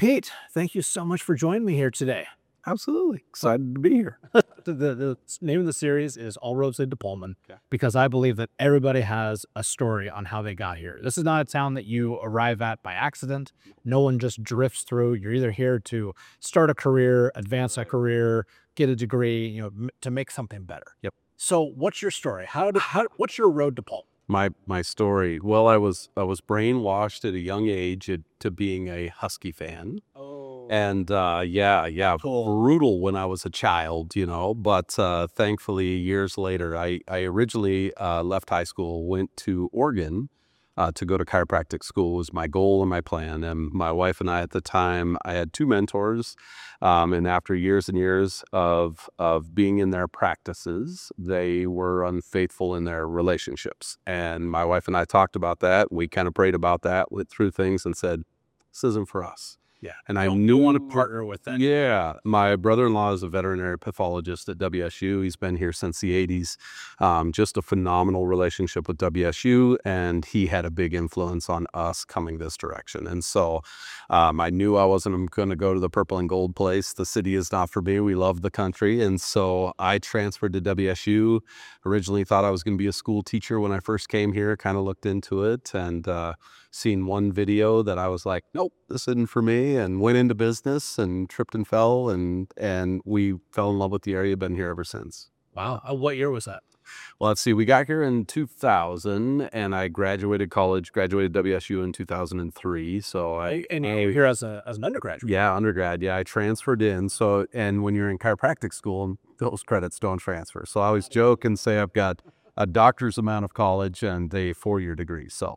Pete, thank you so much for joining me here today. Absolutely. Excited to be here. The name of the series is All Roads Lead to Pullman, Okay. because I believe that everybody has a story on how they got here. This is not a town that you arrive at by accident. No one just drifts through. You're either here to start a career, advance a career, get a degree, to make something better. Yep. So what's your story? What's your road to Pullman? My story. Well, I was brainwashed at a young age to being a Husky fan. Oh. And yeah, Cool. brutal when I was a child, but thankfully years later, I originally left high school, went to Oregon to go to chiropractic school was my goal and my plan. And my wife and I at the time, I had two mentors. And after years and years of being in their practices, they were unfaithful in their relationships. And my wife and I talked about that. We kind of prayed about that, went through things and said, this isn't for us. Yeah. And I You knew want to partner with that. Yeah. My brother-in-law is a veterinary pathologist at WSU. He's been here since the 80s. Just a phenomenal relationship with WSU, and he had a big influence on us coming this direction. And so I knew I wasn't going to go to the purple and gold place. The city is not for me. We love the country. And so I transferred to WSU. Originally thought I was going to be a school teacher when I first came here, kind of looked into it and seen one video that I was like, nope, this isn't for me, and went into business and tripped and fell, and we fell in love with the area. Been here ever since. Wow. What year was that? Well, let's see. We got here in 2000, and I graduated WSU in 2003. So And you were here as an undergraduate. yeah, undergrad. Yeah, I transferred in. So, and when you're in chiropractic school, those credits don't transfer. So I always joke and say I've got a doctor's amount of college and a 4-year degree. So.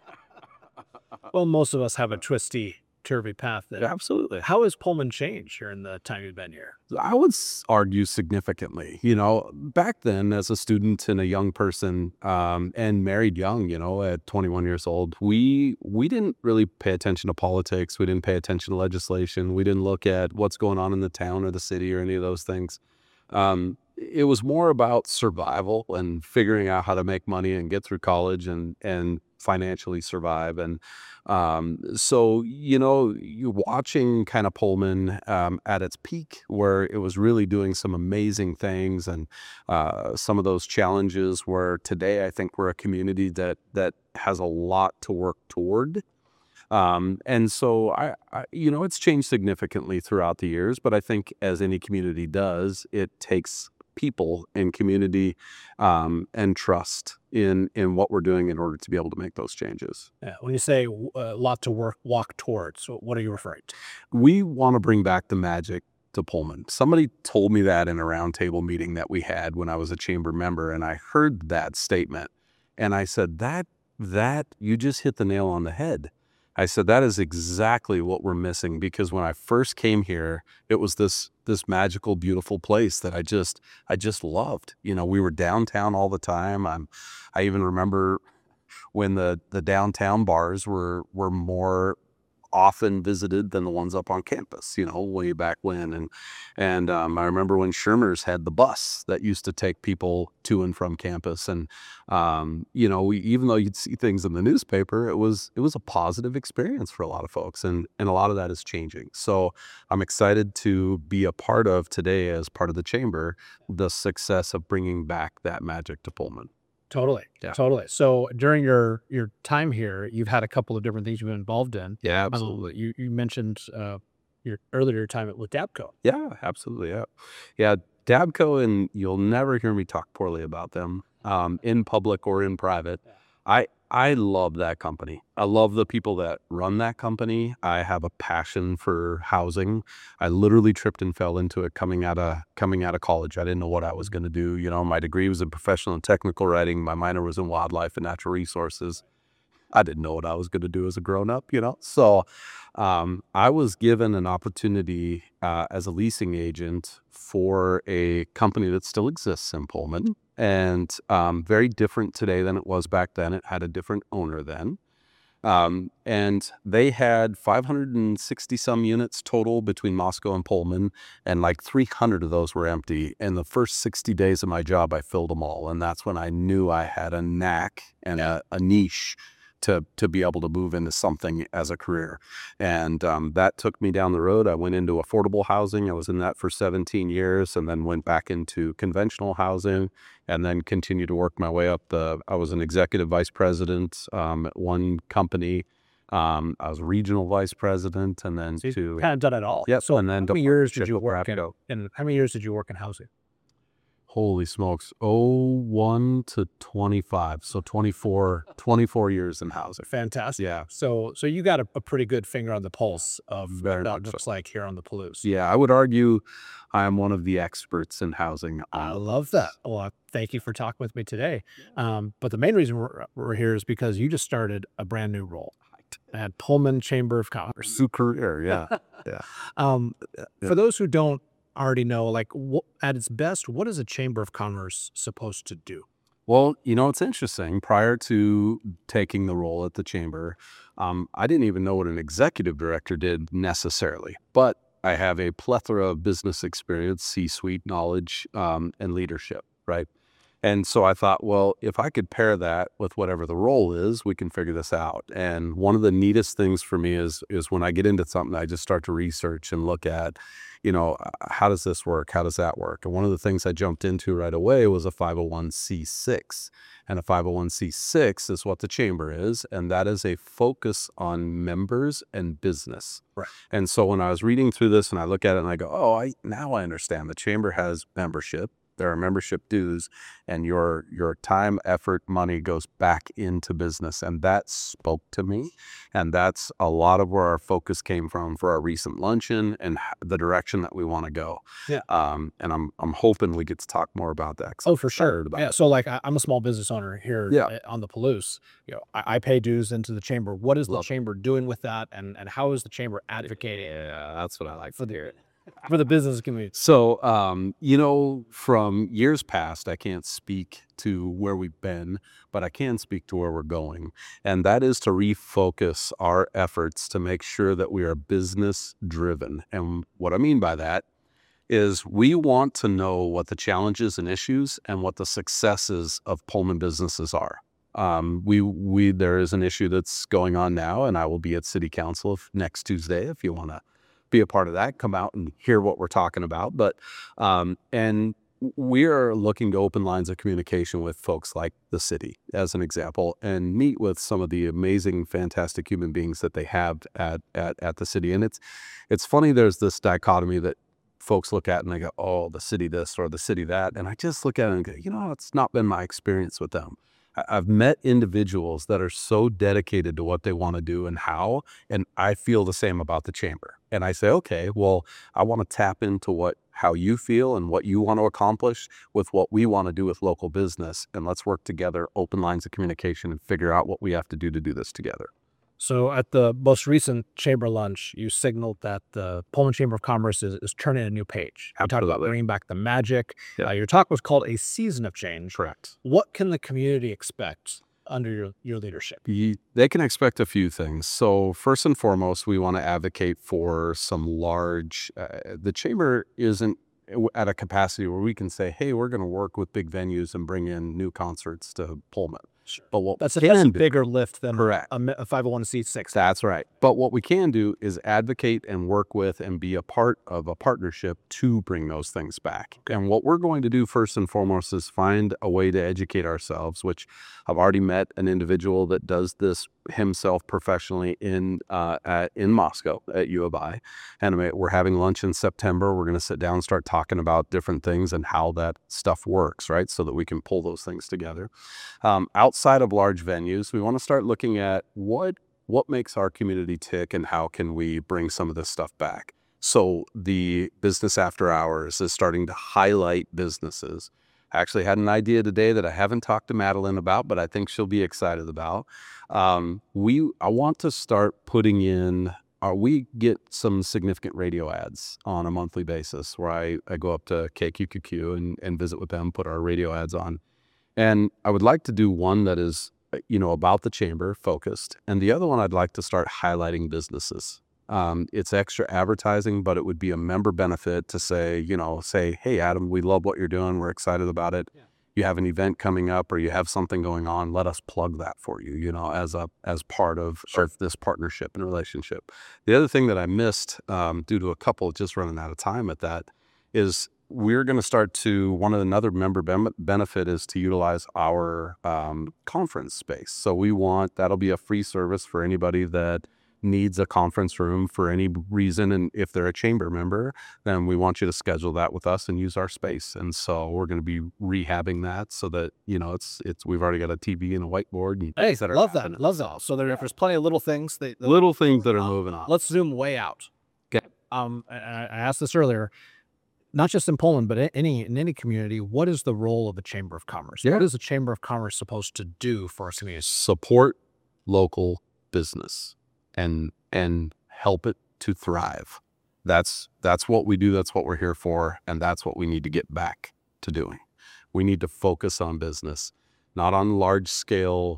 Well, most of us have a twisty, turvy path. Absolutely. How has Pullman changed here in the time you've been here? I would argue significantly. Back then as a student and a young person, and married young, at 21 years old, we didn't really pay attention to politics. We didn't pay attention to legislation. We didn't look at what's going on in the town or the city or any of those things. It was more about survival and figuring out how to make money and get through college and financially survive. And so, you're watching kind of Pullman at its peak, where it was really doing some amazing things, and some of those challenges where today I think we're a community that has a lot to work toward. And so I it's changed significantly throughout the years, but I think as any community does, it takes people and community and trust in what we're doing in order to be able to make those changes. Yeah. When you say a lot to walk towards, what are you referring to? We want to bring back the magic to Pullman. Somebody told me that in a roundtable meeting that we had when I was a chamber member, and I heard that statement, and I said, that you just hit the nail on the head. I said, that is exactly what we're missing, because when I first came here, it was this magical, beautiful place that I just loved. We were downtown all the time. I even remember when the downtown bars were more often visited than the ones up on campus, way back when. And I remember when Shermer's had the bus that used to take people to and from campus. And, even though you'd see things in the newspaper, it was a positive experience for a lot of folks. And a lot of that is changing. So I'm excited to be a part of today, as part of the chamber, the success of bringing back that magic to Pullman. Totally. Yeah. Totally. So during your time here, you've had a couple of different things you've been involved in. Yeah, absolutely. You mentioned your earlier time with Dabco. Yeah, absolutely. Yeah. Dabco, and you'll never hear me talk poorly about them in public or in private. I love that company. I love the people that run that company. I have a passion for housing. I literally tripped and fell into it coming out of college. I didn't know what I was going to do. My degree was in professional and technical writing. My minor was in wildlife and natural resources. I didn't know what I was going to do as a grown-up, So I was given an opportunity as a leasing agent for a company that still exists in Pullman, and very different today than it was back then. It had a different owner then. And they had 560 some units total between Moscow and Pullman, and like 300 of those were empty. In the first 60 days of my job, I filled them all. And that's when I knew I had a knack and a niche to be able to move into something as a career. And that took me down the road. I went into affordable housing. I was in that for 17 years and then went back into conventional housing and then continued to work my way up. I was an executive vice president at one company. I was regional vice president and then So you kind of done it all. Yep, So and then how many years did partnership you with work Rapco. in how many years did you work in housing? Holy smokes. 01 to 25. So 24 years in housing. Fantastic. Yeah. So you got a pretty good finger on the pulse of Very what that much so. looks like here on the Palouse. Yeah. I would argue I am one of the experts in housing. I love that. Well, thank you for talking with me today. But the main reason we're here is because you just started a brand new role at Pullman Chamber of Commerce. Pursue career. Yeah. For those who don't already know, like at its best, what is a Chamber of Commerce supposed to do? Well, it's interesting. Prior to taking the role at the chamber, I didn't even know what an executive director did necessarily, but I have a plethora of business experience, C-suite knowledge, and leadership, right? And so I thought, well, if I could pair that with whatever the role is, we can figure this out. And one of the neatest things for me is when I get into something, I just start to research and look at, how does this work? How does that work? And one of the things I jumped into right away was a 501c6. And a 501c6 is what the chamber is, and that is a focus on members and business. Right. And so when I was reading through this and I look at it and I go, now I understand. The chamber has membership. There are membership dues, and your time, effort, money goes back into business. And that spoke to me. And that's a lot of where our focus came from for our recent luncheon and the direction that we want to go. Yeah. And I'm hoping we get to talk more about that. Oh, for sure. Yeah. So like I'm a small business owner here on the Palouse. I pay dues into the chamber. What is the chamber doing with that? And how is the chamber advocating? Yeah, that's what I like to hear. For the business community. So, from years past, I can't speak to where we've been, but I can speak to where we're going. And that is to refocus our efforts to make sure that we are business driven. And what I mean by that is we want to know what the challenges and issues and what the successes of Pullman businesses are. There is an issue that's going on now, and I will be at City Council next Tuesday if you want to be a part of that, come out and hear what we're talking about. But and we are looking to open lines of communication with folks like the city, as an example, and meet with some of the amazing, fantastic human beings that they have at the city. And it's funny, there's this dichotomy that folks look at and they go, oh, the city this or the city that. And I just look at it and go, it's not been my experience with them. I've met individuals that are so dedicated to what they want to do and how, and I feel the same about the chamber. And I say, okay, well, I want to tap into how you feel and what you want to accomplish with what we want to do with local business. And let's work together, open lines of communication, and figure out what we have to do this together. So at the most recent chamber lunch, you signaled that the Pullman Chamber of Commerce is turning a new page. You talked about bringing back the magic. Yeah. Your talk was called A Season of Change. Correct. What can the community expect under your leadership? They can expect a few things. So first and foremost, we want to advocate for some large, the chamber isn't at a capacity where we can say, hey, we're going to work with big venues and bring in new concerts to Pullman. Sure. But what that's a bigger lift than correct. a 501c6. That's right. But what we can do is advocate and work with and be a part of a partnership to bring those things back. Okay. And what we're going to do first and foremost is find a way to educate ourselves, which I've already met an individual that does this himself professionally in Moscow at U of I. And we're having lunch in September. We're going to sit down and start talking about different things and how that stuff works, right? So that we can pull those things together. Outside of large venues, we want to start looking at what makes our community tick and how can we bring some of this stuff back. So the business after hours is starting to highlight businesses. I actually had an idea today that I haven't talked to Madeline about, but I think she'll be excited about. I want to start putting in, we get some significant radio ads on a monthly basis where I go up to KQQQ and visit with them, put our radio ads on. And I would like to do one that is, about the chamber focused. And the other one, I'd like to start highlighting businesses. It's extra advertising, but it would be a member benefit to say, hey, Adam, we love what you're doing. We're excited about it. Yeah. you have an event coming up or you have something going on, let us plug that for you, as part of this partnership and relationship. The other thing that I missed, due to a couple just running out of time at that, is we're going to start to, another member benefit is to utilize our conference space. So that'll be a free service for anybody that needs a conference room for any reason. And if they're a chamber member, then we want you to schedule that with us and use our space. And so we're going to be rehabbing that so that, we've already got a TV and a whiteboard. And Hey, love that. Love that. So there's plenty of little things little things that are moving on. Let's zoom way out. Okay. I asked this earlier, not just in Poland, but in any community. What is the role of the Chamber of Commerce? Yeah. What is the Chamber of Commerce supposed to do for us communities? Support local business and help it to thrive. That's what we do. That's what we're here for. And that's what we need to get back to doing. We need to focus on business, not on large scale,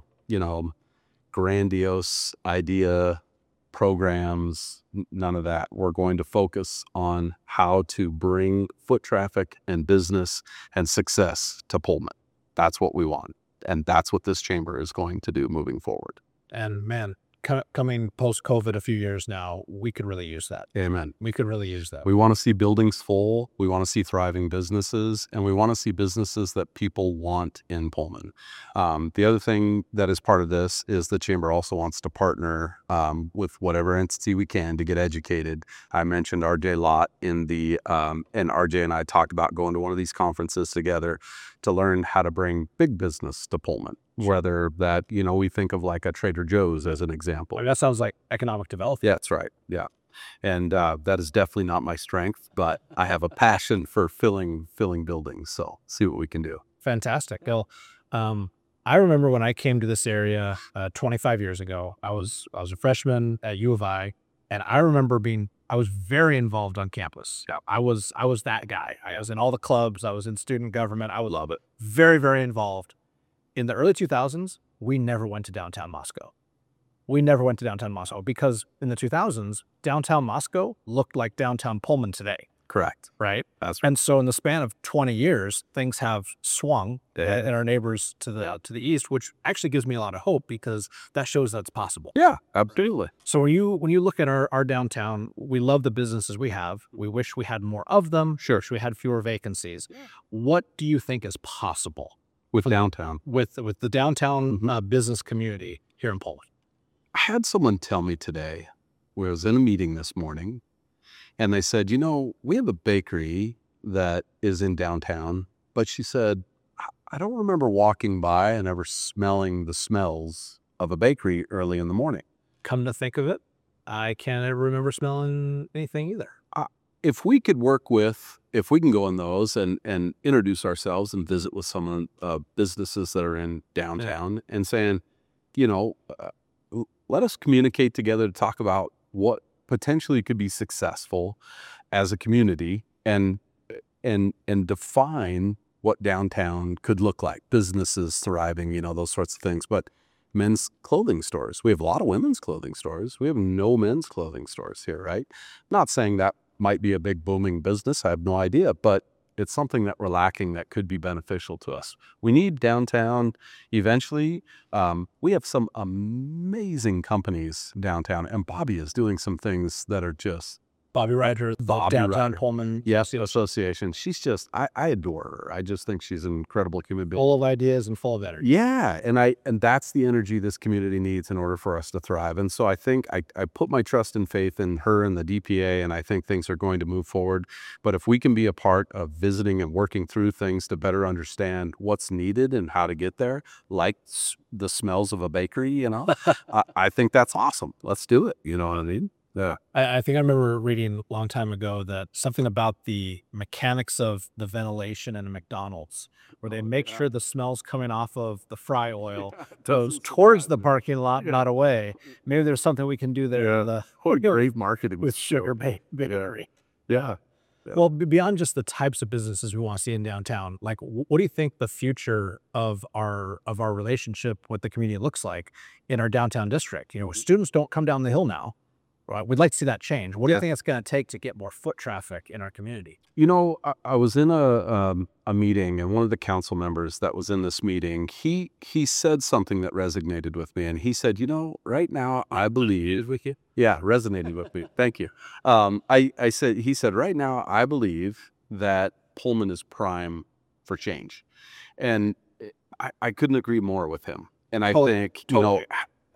grandiose idea programs, none of that. We're going to focus on how to bring foot traffic and business and success to Pullman. That's what we want. And that's what this chamber is going to do moving forward. And man, coming post-COVID a few years now, we could really use that. Amen. We could really use that. We want to see buildings full. We want to see thriving businesses, and we want to see businesses that people want in Pullman. The other thing that is part of this is the chamber also wants to partner with whatever entity we can to get educated. I mentioned RJ Lott and RJ and I talked about going to one of these conferences together to learn how to bring big business to Pullman. Whether that, we think of like a Trader Joe's as an example. That sounds like economic development. Yeah, that's right. Yeah. And that is definitely not my strength, but I have a passion for filling buildings. So see what we can do. Fantastic. Well, I remember when I came to this area 25 years ago, I was a freshman at U of I, and I remember I was very involved on campus. Yeah. I was that guy. I was in all the clubs. I was in student government. I would Love it. Very, very involved. In the early 2000s, we never went to downtown Moscow. Because in the 2000s, downtown Moscow looked like downtown Pullman today. Correct. Right? That's right. And so in the span of 20 years, things have swung in our neighbors to the east, which actually gives me a lot of hope because that shows that it's possible. Yeah, absolutely. So when you look at our downtown, we love the businesses we have. We wish we had more of them. Sure. Wish we had fewer vacancies. Yeah. What do you think is possible with downtown? With the downtown business community here in Poland? I had someone tell me today, we was in a meeting this morning, and they said, we have a bakery that is in downtown, but she said, I don't remember walking by and ever smelling the smells of a bakery early in the morning. Come to think of it, I can't ever remember smelling anything either. If we can go in those and introduce ourselves and visit with some businesses that are in downtown and saying, let us communicate together to talk about what potentially could be successful as a community and define what downtown could look like, businesses thriving, those sorts of things. But men's clothing stores, we have a lot of women's clothing stores. We have no men's clothing stores here, right? Not saying that might be a big booming business. I have no idea, but it's something that we're lacking that could be beneficial to us. We need downtown eventually. We have some amazing companies downtown, and Bobby is doing some things that are just Bobby Ryder, downtown Pullman. Yes, association. She's just, I adore her. I just think she's an incredible human being. Full of ideas and full of energy. Yeah, and that's the energy this community needs in order for us to thrive. And so I think I put my trust and faith in her and the DPA, and I think things are going to move forward. But if we can be a part of visiting and working through things to better understand what's needed and how to get there, like the smells of a bakery, I think that's awesome. Let's do it. You know what I mean? Yeah. I think I remember reading a long time ago that something about the mechanics of the ventilation in a McDonald's, where they make sure the smells coming off of the fry oil goes towards the parking lot, not away. Maybe there's something we can do there. Yeah. What great marketing with Sugar Bakery. Yeah. Well, beyond just the types of businesses we want to see in downtown, like what do you think the future of our relationship with the community looks like in our downtown district? Students don't come down the hill now. Right? We'd like to see that change. What do you Yeah. think it's going to take to get more foot traffic in our community? You know, I was in a meeting, and one of the council members that was in this meeting, he said something that resonated with me, and he said, "You know, right now I believe With you? yeah, resonated with me. Thank you. He said, right now I believe that Pullman is prime for change, and I couldn't agree more with him. And I Totally. think you know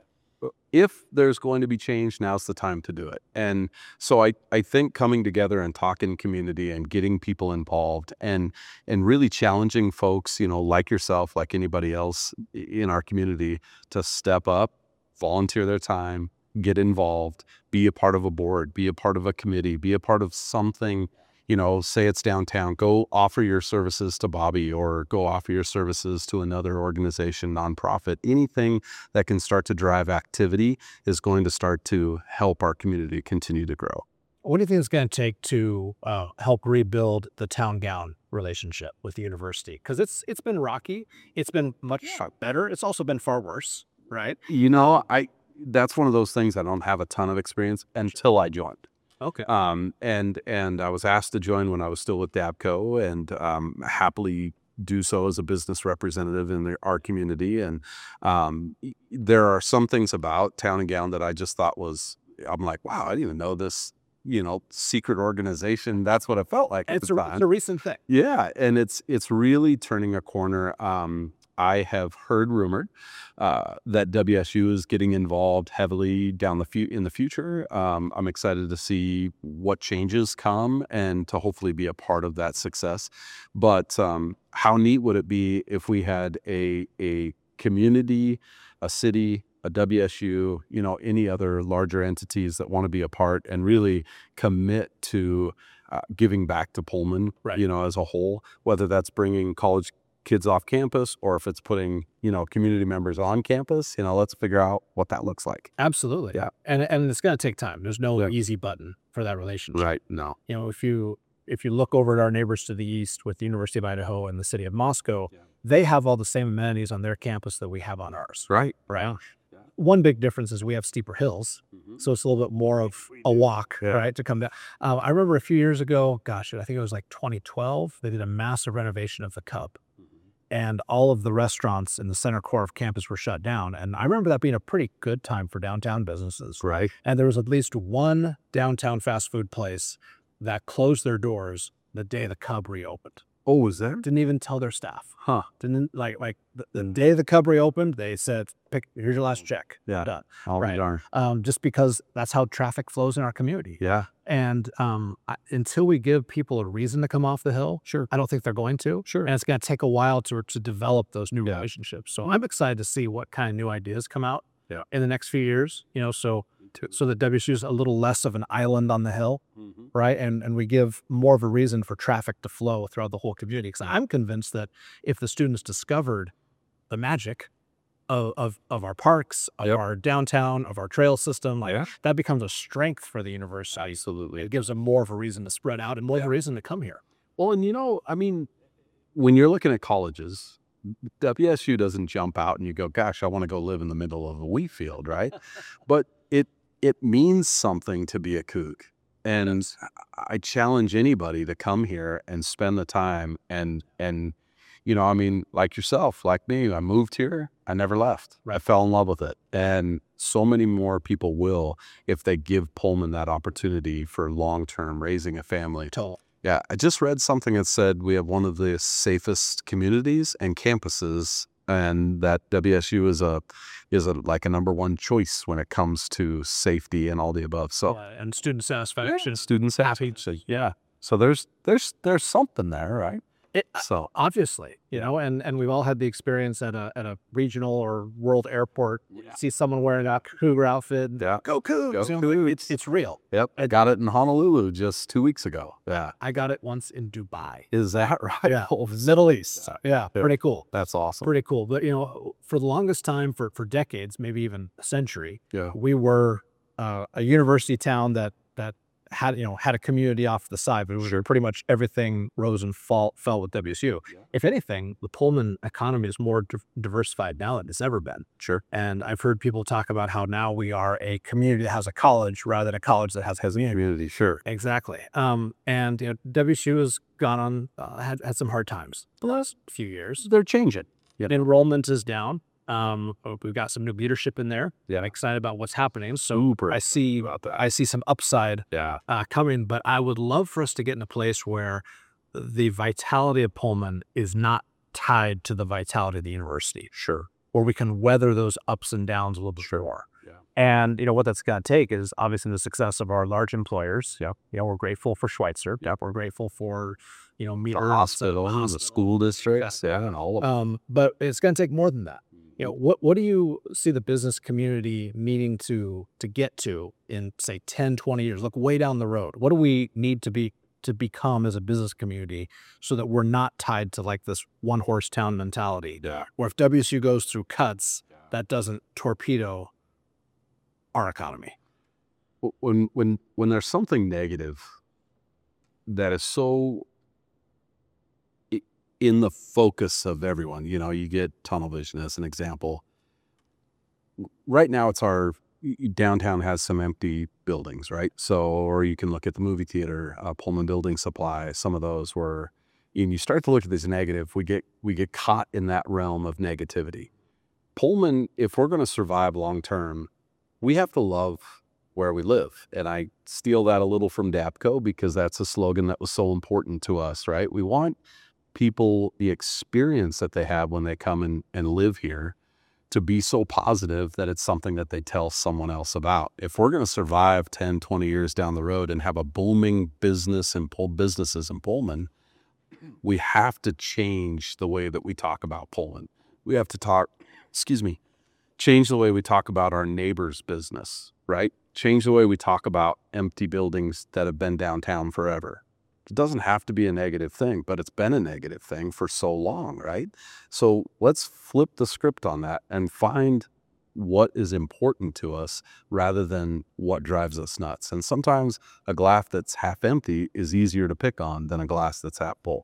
if there's going to be change, now's the time to do it. And so I think coming together and talking community and getting people involved and really challenging folks, you know, like yourself, like anybody else in our community, to step up, volunteer their time, get involved, be a part of a board, be a part of a committee, be a part of something. You know, say it's downtown, go offer your services to Bobby, or go offer your services to another organization, nonprofit. Anything that can start to drive activity is going to start to help our community continue to grow. What do you think it's going to take to help rebuild the town gown relationship with the university? Because it's been rocky. It's been much better. It's also been far worse, right? You know, that's one of those things I don't have a ton of experience until I joined. Okay. And I was asked to join when I was still with Dabco, and happily do so as a business representative in our community. And there are some things about Town and Gown that I just thought I'm like, wow, I didn't even know this, you know, secret organization. That's what it felt like at the time. It's a recent thing. Yeah, and it's really turning a corner. I have heard rumored that WSU is getting involved heavily in the future. I'm excited to see what changes come and to hopefully be a part of that success. But how neat would it be if we had a community, a city, a WSU, you know, any other larger entities that want to be a part and really commit to giving back to Pullman, Right. you know, as a whole, whether that's bringing college kids off campus or if it's putting, you know, community members on campus. You know, let's figure out what that looks like. Absolutely. Yeah. And it's going to take time. There's no Yeah. easy button for that relationship. Right. No. You know, if you look over at our neighbors to the east with the University of Idaho and the city of Moscow, they have all the same amenities on their campus that we have on ours. Right. Right. One big difference is we have steeper hills, so it's a little bit more of a walk, Yeah. right, to come down. I remember a few years ago, gosh, I think it was like 2012, they did a massive renovation of the Cub, and all of the restaurants in the center core of campus were shut down. And I remember that being a pretty good time for downtown businesses. Right. And there was at least one downtown fast food place that closed their doors the day the Cub reopened. Oh, was there? Didn't even tell their staff. Huh. Didn't like the day the Cub reopened, they said, here's your last check. Yeah. Done. All Right. darn. Just because that's how traffic flows in our community. Yeah. And until we give people a reason to come off the hill, Sure. I don't think they're going to. Sure. And it's going to take a while to develop those new Yeah. relationships. So I'm excited to see what kind of new ideas come out Yeah. in the next few years, you know, so that WSU is a little less of an island on the hill, right? And we give more of a reason for traffic to flow throughout the whole community. Because I'm convinced that if the students discovered the magic of our parks, of Yep. our downtown, of our trail system, like Yeah. that becomes a strength for the university. Absolutely. It gives them more of a reason to spread out and more of a reason to come here. Well, and you know, I mean, when you're looking at colleges, WSU doesn't jump out and you go, gosh, I want to go live in the middle of a wheat field, right? But it means something to be a kook. And I challenge anybody to come here and spend the time and you know, I mean, like yourself, like me, I moved here, I never left. I fell in love with it. And so many more people will if they give Pullman that opportunity for long-term raising a family. Yeah, I just read something that said we have one of the safest communities and campuses, and that WSU is like a number one choice when it comes to safety and all the above. So And student satisfaction. students happy. So yeah. So there's something there, right? So Obviously, you know, and we've all had the experience at a regional or world airport. See someone wearing a cougar outfit. yeah. Go Cougs! Go You know, Cougs. it's real. Yep. I got it in Honolulu just 2 weeks ago. Yeah. I got it once in Dubai. Is that right? Yeah, Middle East. Yeah, pretty cool. That's awesome. Pretty cool. But you know, for the longest time, for decades, maybe even a century, Yeah. we were a university town that had a community off the side, but it was pretty much everything rose and fell with WSU. Yeah. If anything, the Pullman economy is more diversified now than it's ever been. Sure. And I've heard people talk about how now we are a community that has a college rather than a college that has a Community, sure. Exactly. And WSU has gone on had some hard times the last few years. They're changing. Enrollment is down. We've got some new leadership in there. Yeah. I'm excited about what's happening. So Super I see some upside coming, but I would love for us to get in a place where the vitality of Pullman is not tied to the vitality of the university, Sure. where we can weather those ups and downs a little bit more. Yeah. And what that's going to take is obviously the success of our large employers. We're grateful for Schweitzer. We're grateful for Meter, The hospital, the school districts, and all of them. but it's going to take more than that. What do you see the business community needing to get to in, say, 10, 20 years? Look way down the road. What do we need to become as a business community so that we're not tied to like this one horse town mentality? Yeah. Where if WSU goes through cuts, that doesn't torpedo our economy. When there's something negative that is so in the focus of everyone, you get tunnel vision as an example. Right now, it's our downtown has some empty buildings, right? So, or you can look at the movie theater, Pullman Building Supply, some of those where, and you start to look at this negative, we get caught in that realm of negativity. Pullman, if we're going to survive long term, we have to love where we live. And I steal that a little from DAPCO because that's a slogan that was so important to us, right? We want people, the experience that they have when they come and live here, to be so positive that it's something that they tell someone else about. If we're going to survive 10, 20 years down the road and have a booming businesses in Pullman, we have to change the way that we talk about Pullman. We have to change the way we talk about our neighbor's business, right? Change the way we talk about empty buildings that have been downtown forever. It doesn't have to be a negative thing, but it's been a negative thing for so long, right? So let's flip the script on that and find what is important to us rather than what drives us nuts. And sometimes a glass that's half empty is easier to pick on than a glass that's half full.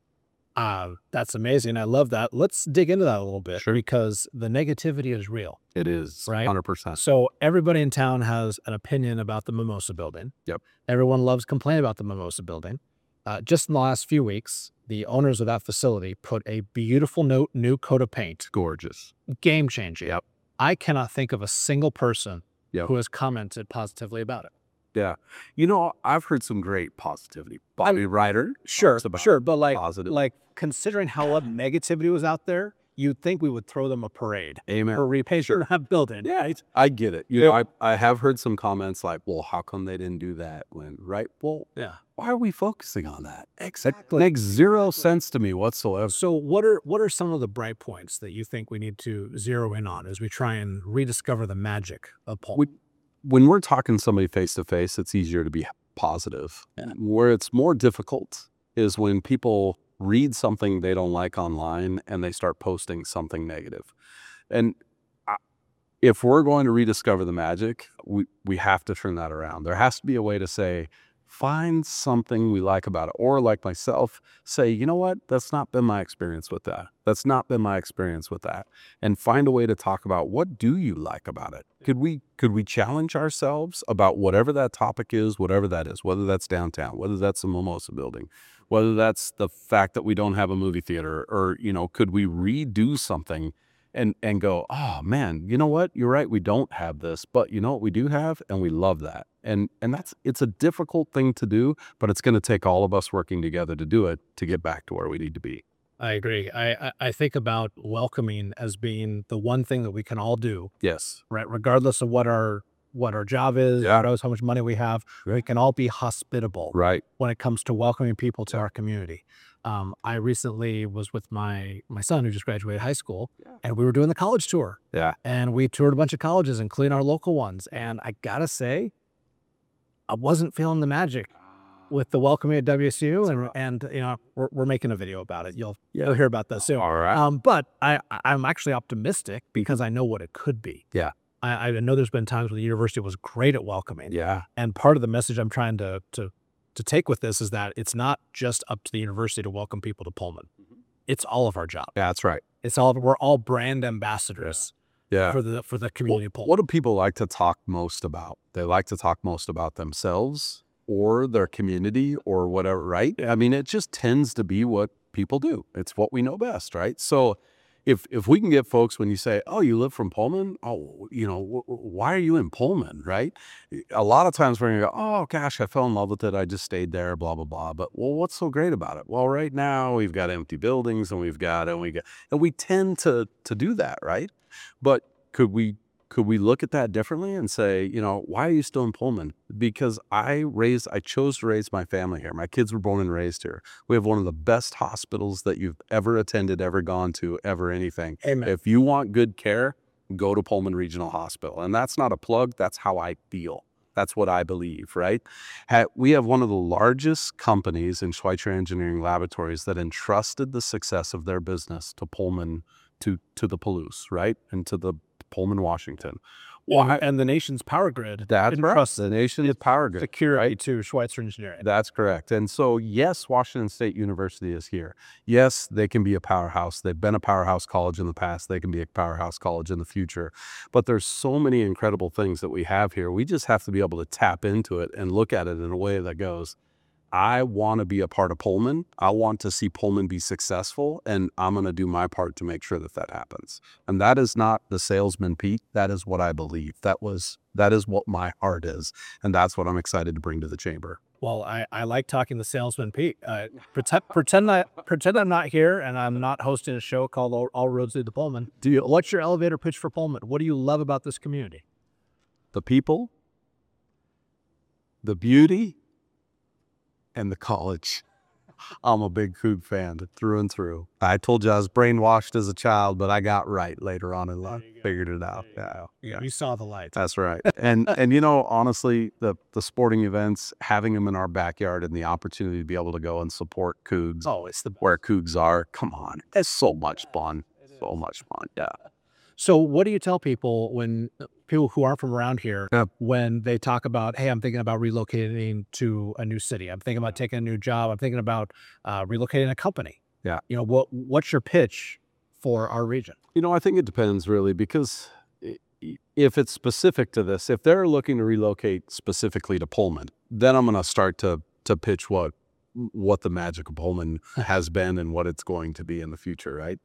That's amazing. I love that. Let's dig into that a little bit. Sure. Because the negativity is real. It is, right? 100%. So everybody in town has an opinion about the Mimosa Building. Yep. Everyone loves complaining about the Mimosa Building. Just in the last few weeks, the owners of that facility put a beautiful new coat of paint. Gorgeous. Game changing. Yep. I cannot think of a single person Yep. who has commented positively about it. Yeah. I've heard some great positivity. Bobby Ryder. Sure. talks about But positive. like considering how much negativity was out there, you'd think we would throw them a parade Amen. for repainting that building. Yeah, I get it. I have heard some comments like, well, how come they didn't do that when, right? Well, Yeah. why are we focusing on that? Exactly. That makes zero sense to me whatsoever. So what are some of the bright points that you think we need to zero in on as we try and rediscover the magic of Pullman? When we're talking to somebody face to face, it's easier to be positive. Yeah. Where it's more difficult is when people read something they don't like online and they start posting something negative. And if we're going to rediscover the magic, we have to turn that around. There has to be a way to say, find something we like about it. Or like myself, say, you know what? That's not been my experience with that. That's not been my experience with that. And find a way to talk about what do you like about it? Could we challenge ourselves about whatever that topic is, whatever that is, whether that's downtown, whether that's the Mimosa Building, whether that's the fact that we don't have a movie theater, or, could we redo something and go, oh man, you know what? You're right. We don't have this, but you know what we do have? And we love that. And it's a difficult thing to do, but it's going to take all of us working together to do it to get back to where we need to be. I agree. I think about welcoming as being the one thing that we can all do, Yes. right? Regardless of what our job is, Yeah. regardless how much money we have, we can all be hospitable Right. when it comes to welcoming people to our community. I recently was with my son who just graduated high school, and we were doing the college tour. Yeah. And we toured a bunch of colleges, including our local ones. And I gotta say, I wasn't feeling the magic with the welcoming at WSU, and we're making a video about it. You'll hear about that soon. All right. But I'm actually optimistic because I know what it could be. Yeah. I know there's been times where the university was great at welcoming. Yeah. And part of the message I'm trying to take with this is that it's not just up to the university to welcome people to Pullman. It's all of our job. Yeah, that's right. We're all brand ambassadors Yeah. for the community of Pullman. What do people like to talk most about? They like to talk most about themselves or their community or whatever, right? I mean, it just tends to be what people do. It's what we know best, right? So if we can get folks, when you say, oh, you live from Pullman? Oh, why are you in Pullman, right? A lot of times we're going to go, oh, gosh, I fell in love with it. I just stayed there, blah, blah, blah. But, well, what's so great about it? Well, right now we've got empty buildings and we tend to do that, right? But could we look at that differently and say, why are you still in Pullman? Because I chose to raise my family here. My kids were born and raised here. We have one of the best hospitals that you've ever attended, ever gone to, ever anything. Amen. If you want good care, go to Pullman Regional Hospital. And that's not a plug. That's how I feel. That's what I believe, right? We have one of the largest companies in Schweitzer Engineering Laboratories that entrusted the success of their business to Pullman, to the Palouse, right? And to the Pullman, Washington. Well, and the nation's power grid. That's right. The nation's power grid. Security to Schweitzer Engineering. That's correct. And so, yes, Washington State University is here. Yes, they can be a powerhouse. They've been a powerhouse college in the past. They can be a powerhouse college in the future. But there's so many incredible things that we have here. We just have to be able to tap into it and look at it in a way that goes, I want to be a part of Pullman. I want to see Pullman be successful, and I'm going to do my part to make sure that happens. And that is not the salesman Pete. That is what I believe. That is what my heart is, and that's what I'm excited to bring to the chamber. Well, I like talking to salesman Pete. Pretend I'm not here and I'm not hosting a show called All Roads Lead to Pullman. What's your elevator pitch for Pullman? What do you love about this community? The people, the beauty, and the college. I'm a big Coug fan through and through. I told you I was brainwashed as a child, but I got right later on in life. Figured it out. Yeah. You saw the light. That's right. And honestly, the sporting events, having them in our backyard and the opportunity to be able to go and support Cougs. Oh, it's where Cougs are. Come on. That's so much fun. So much fun. Yeah. So what do you tell people when people who aren't from around here, when they talk about, hey, I'm thinking about relocating to a new city. I'm thinking about taking a new job. I'm thinking about relocating a company. Yeah. What's your pitch for our region? I think it depends really, because if it's specific to this, if they're looking to relocate specifically to Pullman, then I'm going to start to pitch what the magic of Pullman has been and what it's going to be in the future, right?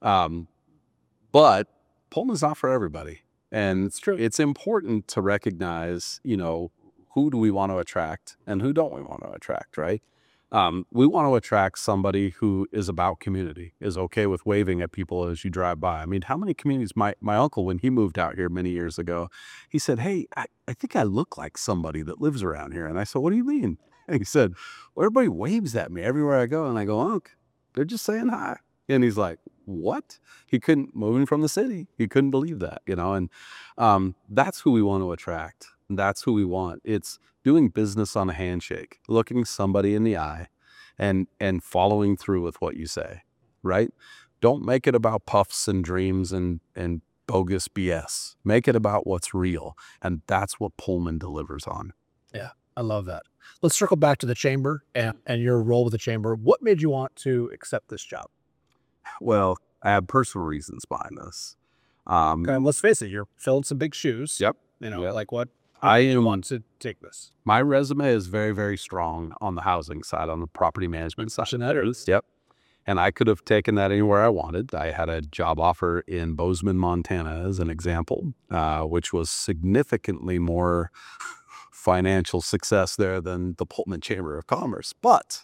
But Pullman's not for everybody. And it's true. It's important to recognize, who do we want to attract and who don't we want to attract, right? We want to attract somebody who is about community, is okay with waving at people as you drive by. I mean, how many communities, my uncle, when he moved out here many years ago, he said, hey, I think I look like somebody that lives around here. And I said, what do you mean? And he said, well, everybody waves at me everywhere I go. And I go, Unc, they're just saying hi. And he's like, what? He couldn't, moving from the city, he couldn't believe that, and that's who we want to attract. That's who we want. It's doing business on a handshake, looking somebody in the eye and following through with what you say, right? Don't make it about puffs and dreams and bogus BS. Make it about what's real. And that's what Pullman delivers on. Yeah, I love that. Let's circle back to the chamber and your role with the chamber. What made you want to accept this job? Well, I have personal reasons behind this. Okay, let's face it, you're filling some big shoes. Yep. Like what? I want to take this. My resume is very, very strong on the housing side, on the property management side. Yep. And I could have taken that anywhere I wanted. I had a job offer in Bozeman, Montana, as an example, which was significantly more financial success there than the Pullman Chamber of Commerce. But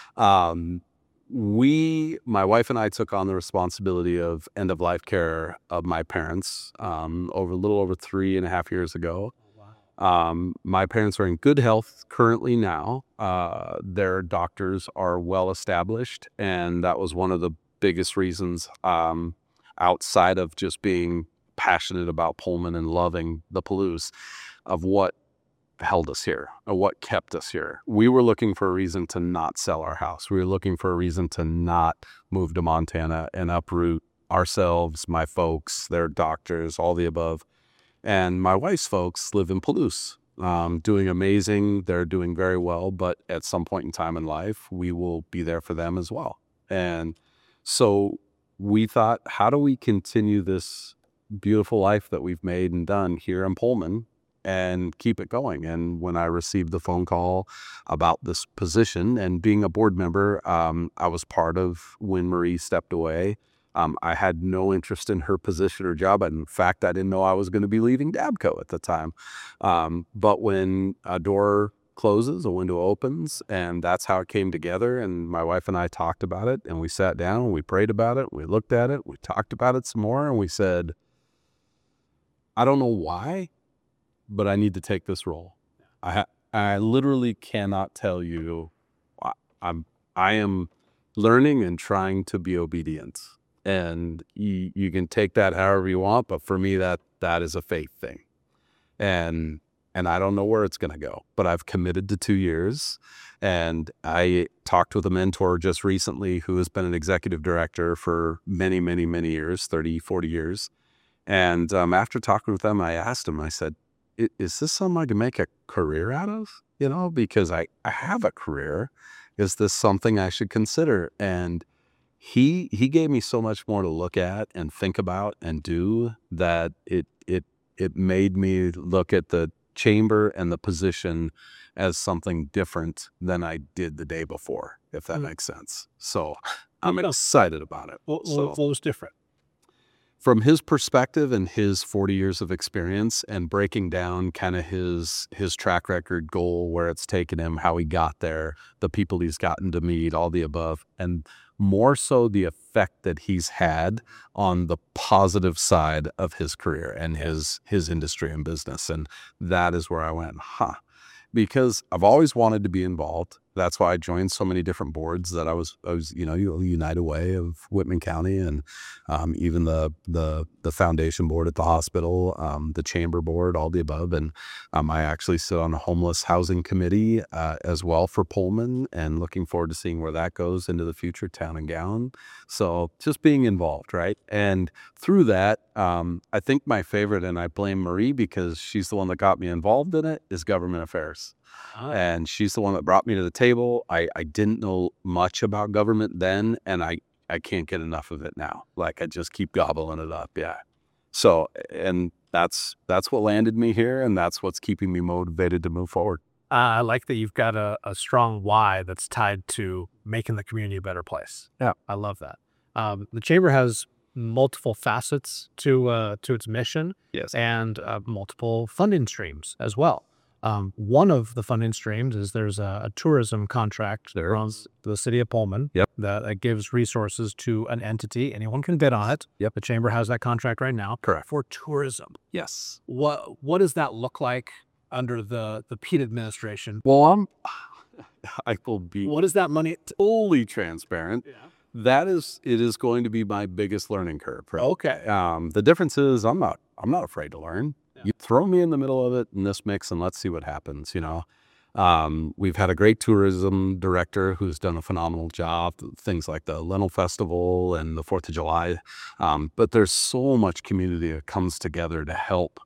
my wife and I took on the responsibility of end-of-life care of my parents a little over 3.5 years ago. My parents are in good health currently now. Their doctors are well established, and that was one of the biggest reasons, outside of just being passionate about Pullman and loving the Palouse, of what held us here, or what kept us here. We were looking for a reason to not sell our house. We were looking for a reason to not move to Montana and uproot ourselves, my folks, their doctors, all the above. And my wife's folks live in Palouse, doing amazing. They're doing very well, but at some point in time in life, we will be there for them as well. And so we thought, how do we continue this beautiful life that we've made and done here in Pullman and keep it going? And when I received the phone call about this position and being a board member, I was part of when Marie stepped away. I had no interest in her position or job. And in fact, I didn't know I was going to be leaving Dabco at the time. But when a door closes, a window opens, and that's how it came together. And my wife and I talked about it, and we sat down and we prayed about it. We looked at it, we talked about it some more, and we said, I don't know why, but I need to take this role. I literally cannot tell you. I am learning and trying to be obedient, and you can take that however you want. But for me, that is a faith thing, and I don't know where it's going to go. But I've committed to 2 years, and I talked with a mentor just recently who has been an executive director for many, many, many years, 30, 40 years. And after talking with them, I asked him, I said, is this something I can make a career out of? Because I have a career. Is this something I should consider? And he gave me so much more to look at and think about and do that it made me look at the chamber and the position as something different than I did the day before, if that makes sense. So I'm excited about it. What was different? From his perspective and his 40 years of experience and breaking down kind of his track record, goal, where it's taken him, how he got there, the people he's gotten to meet, all the above, and more so the effect that he's had on the positive side of his career and his industry and business. And that is where I went, because I've always wanted to be involved. That's why I joined so many different boards that I was United Way of Whitman County, and even the foundation board at the hospital, the chamber board, all the above. And I actually sit on a homeless housing committee as well for Pullman, and looking forward to seeing where that goes into the future, town and gown. So just being involved, right? And through that, I think my favorite, and I blame Marie because she's the one that got me involved in it, is government affairs. And she's the one that brought me to the table. I didn't know much about government then, and I can't get enough of it now. Like, I just keep gobbling it up. Yeah. So, and that's what landed me here, and that's what's keeping me motivated to move forward. I like that you've got a strong why that's tied to making the community a better place. Yeah. I love that. The chamber has multiple facets to its mission. Yes. And multiple funding streams as well. One of the funding streams is there's a tourism contract that runs the city of Pullman. Yep. That gives resources to an entity. Anyone can bid on it. Yep. The chamber has that contract right now. Correct. For tourism. Yes. What does that look like under the Pete administration? Well, I will be What is that money? fully transparent. Yeah. It is going to be my biggest learning curve. Right? Okay. The difference is I'm not afraid to learn. Yeah. You throw me in the middle of it in this mix, and let's see what happens. We've had a great tourism director who's done a phenomenal job. Things like the Lentil Festival and the 4th of July, but there's so much community that comes together to help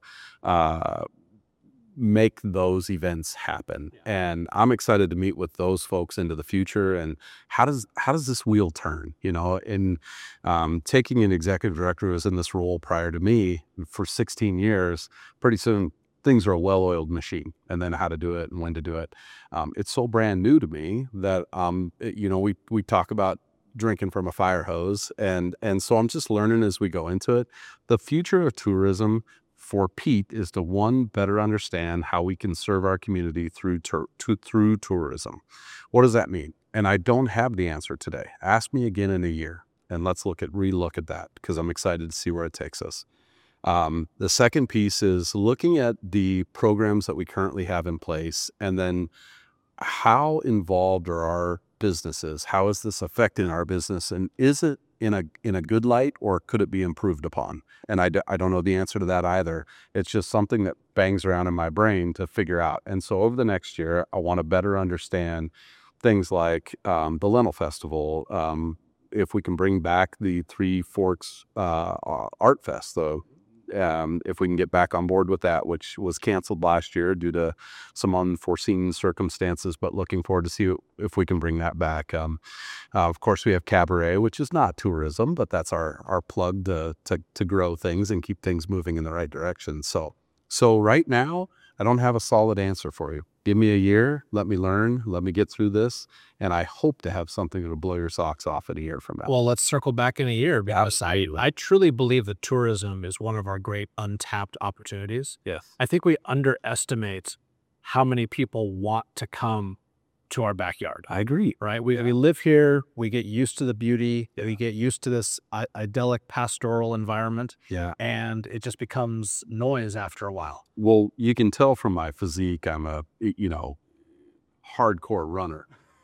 make those events happen. Yeah. And I'm excited to meet with those folks into the future. And how does this wheel turn? In taking an executive director who was in this role prior to me for 16 years, pretty soon things are a well-oiled machine, and then how to do it and when to do it. It's so brand new to me that, we talk about drinking from a fire hose. And so I'm just learning as we go into it. The future of tourism for Pete is to, one, better understand how we can serve our community through tourism. What does that mean? And I don't have the answer today. Ask me again in a year, and let's relook at that, because I'm excited to see where it takes us. The second piece is looking at the programs that we currently have in place, and then how involved are our businesses? How is this affecting our business? And is it in a good light, or could it be improved upon? And I don't know the answer to that either. It's just something that bangs around in my brain to figure out. And so over the next year, I want to better understand things like the Lentil Festival. If we can bring back the Three Forks Art Fest, though, if we can get back on board with that, which was canceled last year due to some unforeseen circumstances, but looking forward to see if we can bring that back. Of course, we have Cabaret, which is not tourism, but that's our plug to grow things and keep things moving in the right direction. So right now, I don't have a solid answer for you. Give me a year, let me learn, let me get through this, and I hope to have something that'll blow your socks off in a year from now. Well, let's circle back in a year because I truly believe that tourism is one of our great untapped opportunities. Yes. I think we underestimate how many people want to come to our backyard, I agree. right? We live here, we get used to the beauty, we get used to this idyllic pastoral environment, Yeah. and it just becomes noise after a while. Well, you can tell from my physique, I'm a, hardcore runner.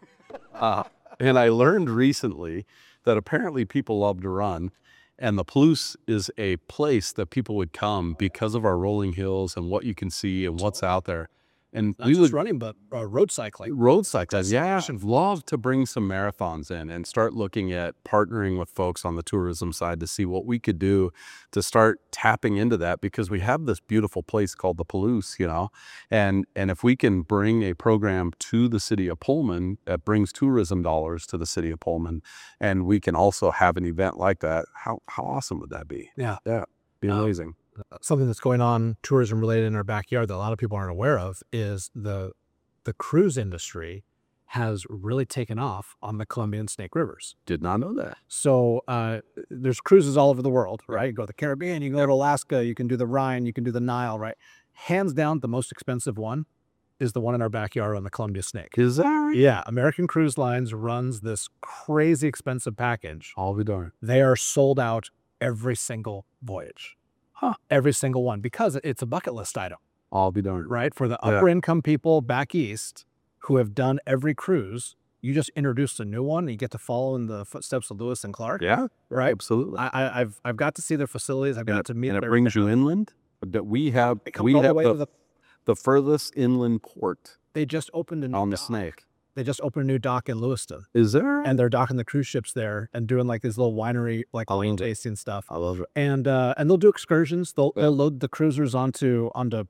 And I learned recently that apparently people love to run. And the Palouse is a place that people would come because of our rolling hills and what you can see and what's out there. And Not just running, but road cycling. road cycling. Yeah, I'd love to bring some marathons in and start looking at partnering with folks on the tourism side to see what we could do to start tapping into that, because we have this beautiful place called the Palouse, and if we can bring a program to the city of Pullman that brings tourism dollars to the city of Pullman, and we can also have an event like that, how awesome would that be? Yeah. Be amazing. Something that's going on tourism related in our backyard that a lot of people aren't aware of is the cruise industry has really taken off on the Columbia and Snake Rivers. Did not know that. So there's cruises all over the world, right? You go to the Caribbean, you can go to Alaska, you can do the Rhine, you can do the Nile, right? Hands down, the most expensive one is the one in our backyard on the Columbia Snake. Is that right? Yeah, American Cruise Lines runs this crazy expensive package. I'll be darned. They are sold out every single voyage. Every single one, because it's a bucket list item, I'll be darned. right? For the upper income people back east who have done every cruise, you just introduce a new one and you get to follow in the footsteps of Lewis and Clark. Yeah, Right. absolutely. I've got to see their facilities. I've got to meet And it their brings you inland. We have It comes all the way to the furthest inland port they just opened a new on the dock. Snake. They just opened a new dock in Lewiston, Is there? and they're docking the cruise ships there and doing like these little winery, like wine tasting stuff. I love it. And they'll do excursions. They'll load the cruisers onto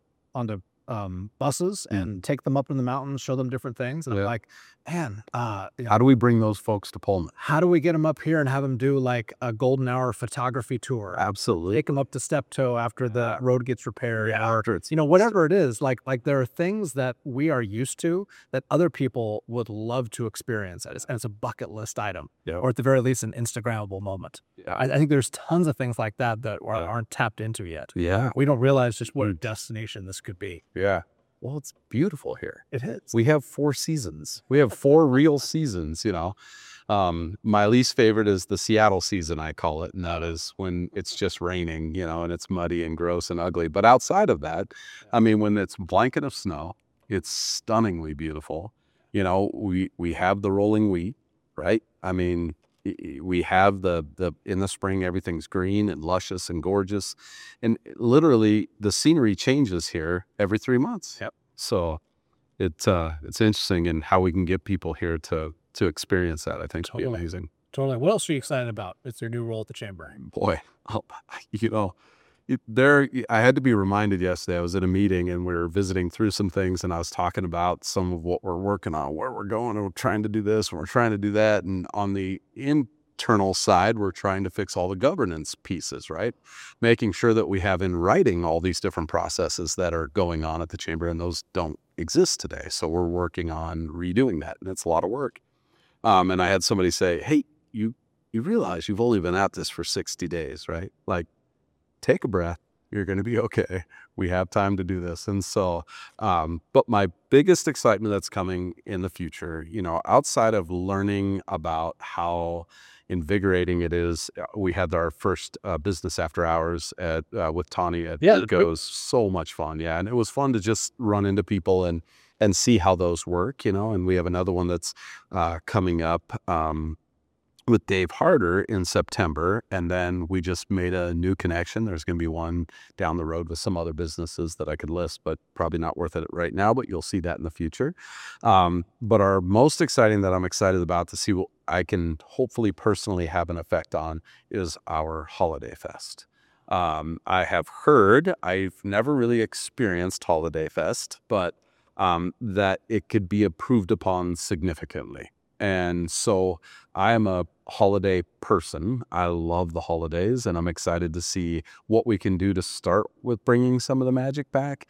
buses and take them up in the mountains, show them different things. And I'm like, man, How do we bring those folks to Pullman? how do we get them up here and have them do like a golden hour photography tour? Absolutely. Take them up to Steptoe after the road gets repaired, or After it's whatever it is. Like there are things that we are used to that other people would love to experience, and it's a bucket list item, Yeah. or at the very least, an Instagrammable moment. Yeah. I think there's tons of things like that aren't tapped into yet. Yeah. We don't realize just what a destination this could be. Yeah. Well, it's beautiful here. It is. We have 4 seasons. We have 4 real seasons, My least favorite is the Seattle season, I call it. And that is when it's just raining, and it's muddy and gross and ugly. But outside of that, I mean, when it's a blanket of snow, it's stunningly beautiful. We have the rolling wheat, right? I mean, we have the in the spring, everything's green and luscious and gorgeous. And literally the scenery changes here every 3 months. Yep. So it's interesting in how we can get people here to experience that. I think it'll be Totally. amazing. Totally. What else are you excited about? It's your new role at the chamber. Boy, I had to be reminded yesterday. I was at a meeting and we were visiting through some things, and I was talking about some of what we're working on, where we're going, and we're trying to do this, and we're trying to do that. And on the internal side, we're trying to fix all the governance pieces, right? Making sure that we have in writing all these different processes that are going on at the chamber, and those don't exist today. So we're working on redoing that, and it's a lot of work. And I had somebody say, hey, you realize you've only been at this for 60 days, right? Like, take a breath. You're going to be okay. We have time to do this. And so, but my biggest excitement that's coming in the future, outside of learning about how invigorating it is, we had our first business after hours with Tani at Goes. So much fun. Yeah. And it was fun to just run into people and see how those work, and we have another one that's coming up with Dave Harder in September. And then we just made a new connection. There's going to be one down the road with some other businesses that I could list, but probably not worth it right now, but you'll see that in the future. But our most exciting that I'm excited about to see what I can hopefully personally have an effect on is our Holiday Fest. I have heard, I've never really experienced Holiday Fest, but that it could be improved upon significantly. And so I am a holiday person. I love the holidays, and I'm excited to see what we can do to start with bringing some of the magic back.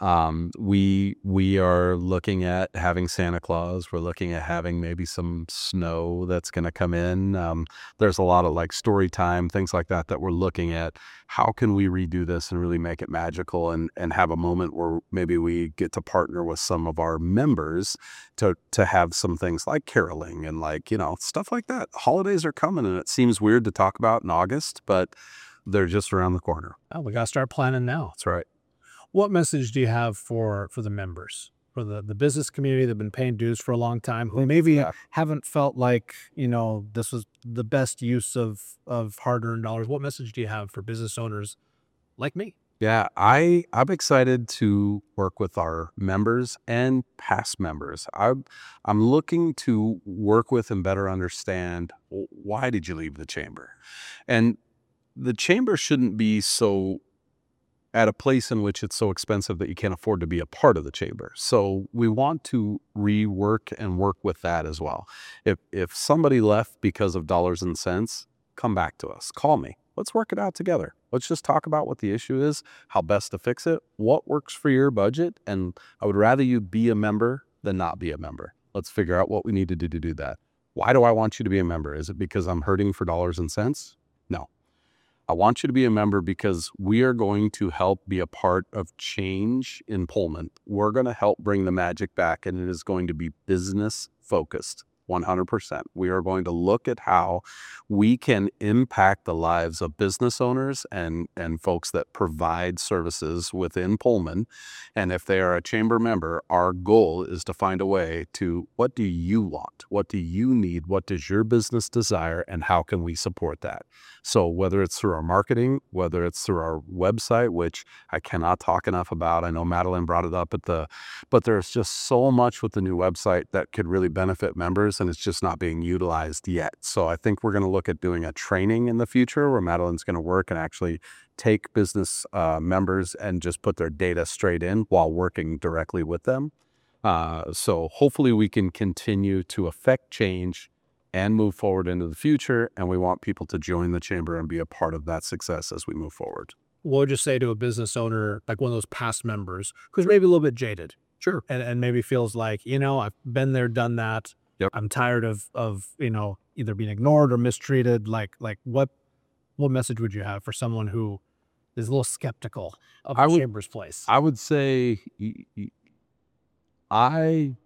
We are looking at having Santa Claus. We're looking at having maybe some snow that's going to come in. There's a lot of like story time, things like that we're looking at. How can we redo this and really make it magical and have a moment where maybe we get to partner with some of our members to have some things like caroling and like, stuff like that. Holidays are coming, and it seems weird to talk about in August, but they're just around the corner. Oh, we got to start planning now. That's right. What message do you have for the members, for the business community that have been paying dues for a long time, who maybe haven't felt like, this was the best use of hard-earned dollars? What message do you have for business owners like me? Yeah, I'm excited to work with our members and past members. I'm looking to work with and better understand, why did you leave the chamber? And the chamber shouldn't be so at a place in which it's so expensive that you can't afford to be a part of the chamber. So we want to rework and work with that as well. If somebody left because of dollars and cents, come back to us. Call me. Let's work it out together. Let's just talk about what the issue is, how best to fix it, what works for your budget. And I would rather you be a member than not be a member. Let's figure out what we need to do that. Why do I want you to be a member? Is it because I'm hurting for dollars and cents? No. I want you to be a member because we are going to help be a part of change in Pullman. We're going to help bring the magic back, and it is going to be business focused. 100%. We are going to look at how we can impact the lives of business owners and folks that provide services within Pullman. And if they are a chamber member, our goal is to find a way to, what do you want? What do you need? What does your business desire? And how can we support that? So whether it's through our marketing, whether it's through our website, which I cannot talk enough about. I know Madeline brought it up but there's just so much with the new website that could really benefit members, and it's just not being utilized yet. So I think we're going to look at doing a training in the future where Madeline's going to work and actually take business members and just put their data straight in while working directly with them. So hopefully we can continue to affect change and move forward into the future. And we want people to join the chamber and be a part of that success as we move forward. What would you say to a business owner, like one of those past members, who's maybe a little bit jaded? Sure. And maybe feels like, I've been there, done that. Yep. I'm tired of either being ignored or mistreated. Like what message would you have for someone who is a little skeptical of the chamber's place? I would say I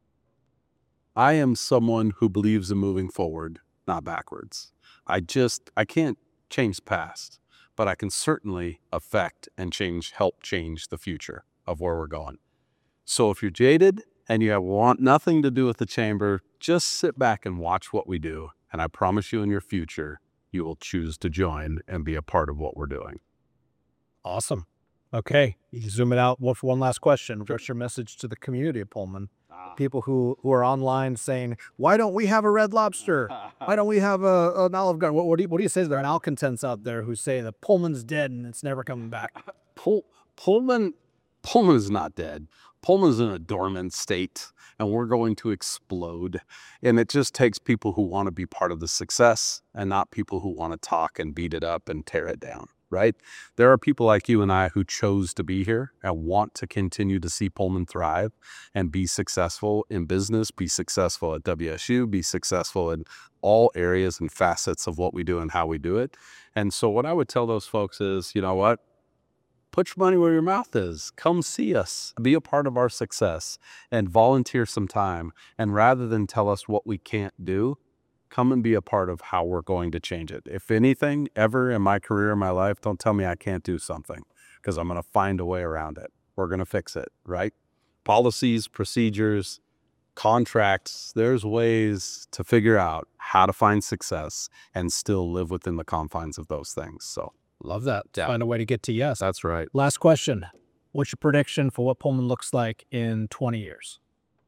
am someone who believes in moving forward, not backwards. I can't change the past, but I can certainly affect and help change the future of where we're going. So if you're jaded and you want nothing to do with the chamber, just sit back and watch what we do. And I promise you, in your future, you will choose to join and be a part of what we're doing. Awesome. Okay. You can zoom it out for one last question. What's your message to the community of Pullman? People who are online saying, why don't we have a Red Lobster? Why don't we have an Olive Garden? What do you say to their malcontents out there who say that Pullman's dead and it's never coming back? Pullman is not dead. Pullman's in a dormant state, and we're going to explode. And it just takes people who want to be part of the success and not people who want to talk and beat it up and tear it down, right? There are people like you and I who chose to be here and want to continue to see Pullman thrive and be successful in business, be successful at WSU, be successful in all areas and facets of what we do and how we do it. And so what I would tell those folks is, you know what? Put your money where your mouth is. Come see us. Be a part of our success and volunteer some time. And rather than tell us what we can't do, come and be a part of how we're going to change it. If anything, ever in my career, in my life, don't tell me I can't do something, because I'm going to find a way around it. We're going to fix it, right? Policies, procedures, contracts, there's ways to figure out how to find success and still live within the confines of those things. So. Love that. Yeah. Find a way to get to yes. That's right. Last question. What's your prediction for what Pullman looks like in 20 years?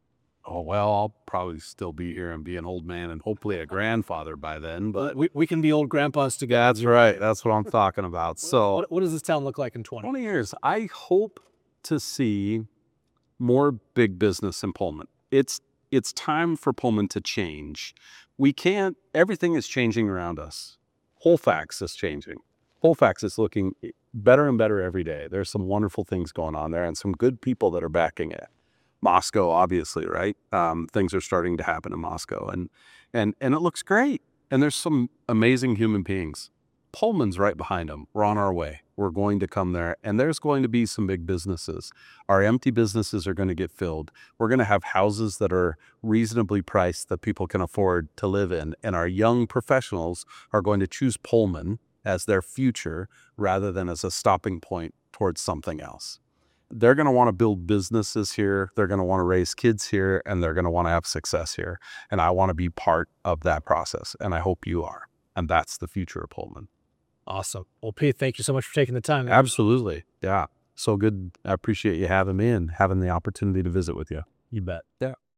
Oh, well, I'll probably still be here and be an old man and hopefully a grandfather by then, but We can be old grandpas together. that's right. That's what I'm talking about. So What does this town look like in 20? 20 years, I hope to see more big business in Pullman. It's time for Pullman to change. We can't, everything is changing around us. Colfax is changing. Colfax is looking better and better every day. There's some wonderful things going on there and some good people that are backing it. Moscow, obviously, right? Things are starting to happen in Moscow, and it looks great. And there's some amazing human beings. Pullman's right behind them. We're on our way. We're going to come there, and there's going to be some big businesses. Our empty businesses are going to get filled. We're going to have houses that are reasonably priced that people can afford to live in, and our young professionals are going to choose Pullman as their future rather than as a stopping point towards something else. They're going to want to build businesses here. They're going to want to raise kids here, and they're going to want to have success here. And I want to be part of that process, and I hope you are. And that's the future of Pullman. Awesome. Well, Pete, thank you so much for taking the time. Absolutely. Yeah. So good. I appreciate you having me and having the opportunity to visit with you. You bet. Yeah.